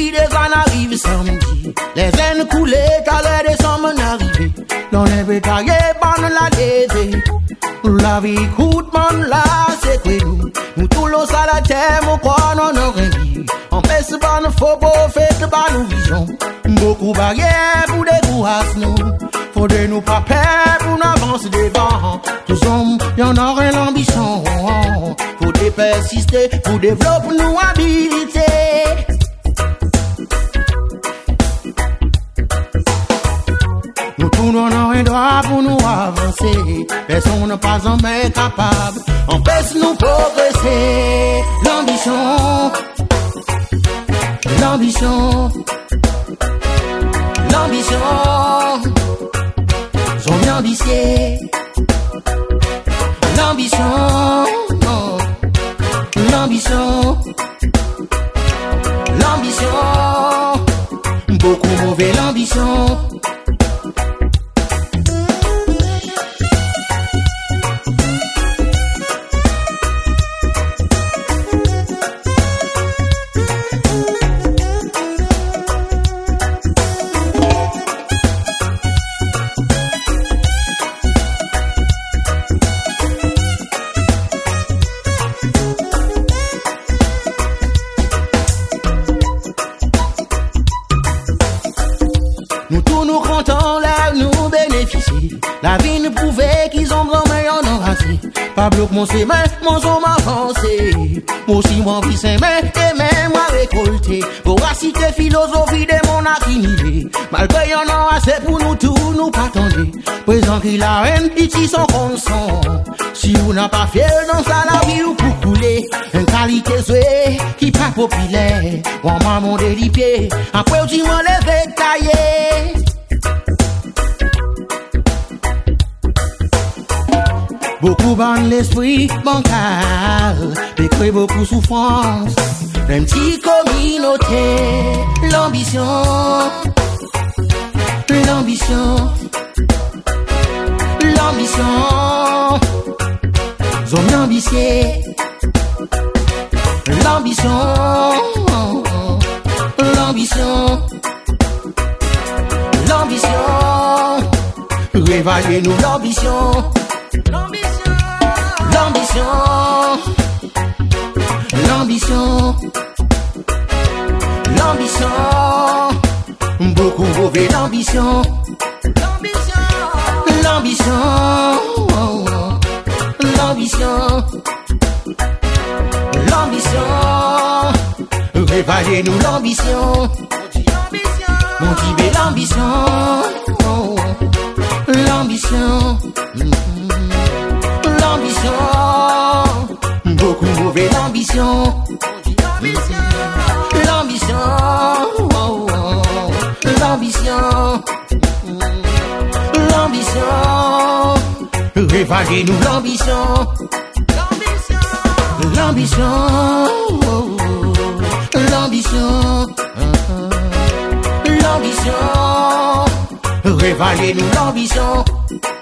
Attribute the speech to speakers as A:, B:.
A: qui déconne arrive samedi. Les haines coulées, t'as l'air de s'en arriver. Dans les bétaillés, bonne la lévé. La vie coûte, man, là, c'est que nous tous l'eau à la terre, mon corps, non, non, rien. On fait ce ban, faut pas faire de ban, nous vision. Beaucoup barrières pour des gouasses, nous. Faut de nous pas peur pour nous avancer devant. Tous hommes, y'en a rien l'ambition. Faut de persister pour développer nous habiter. Nous tournons dans un droit pour nous avancer. Personne n'est pas en main capable. Empêche-nous progresser. L'ambition. L'ambition. L'ambition. Zone ambitieux. L'ambition. L'ambition. L'ambition. Beaucoup mauvais l'ambition. La vie nous prouvait qu'ils ont grand meilleur non rasé. Pas bloc mon sémin, mon son m'a avancé. Moi aussi mon vie c'est main, et même moi récolté. Pour citer philosophie de mon accumulé. Malgré y'en a assez pour nous tous, nous pas tendre. Présent qui la reine, ici son consent. Si vous n'a pas fier dans ça la vie ou pour couler. Une qualité zouée, qui pas populaire. Ou en maman des pieds, après où tu m'en lèves taillé. Beaucoup ban l'esprit bancal, décrit beaucoup souffrance, même si communauté, l'ambition, l'ambition, l'ambition, zone ambitieux, l'ambition, l'ambition, l'ambition, réveillez-nous l'ambition. L'ambition, l'ambition, l'ambition, beaucoup mauvais l'ambition, l'ambition, l'ambition, l'ambition, réveillez-nous l'ambition, mon Tibet l'ambition, l'ambition. L'ambition, beaucoup mauvais l'ambition. L'ambition, l'ambition, l'ambition, réveillez-nous l'ambition. L'ambition, l'ambition, l'ambition, réveillez-nous l'ambition.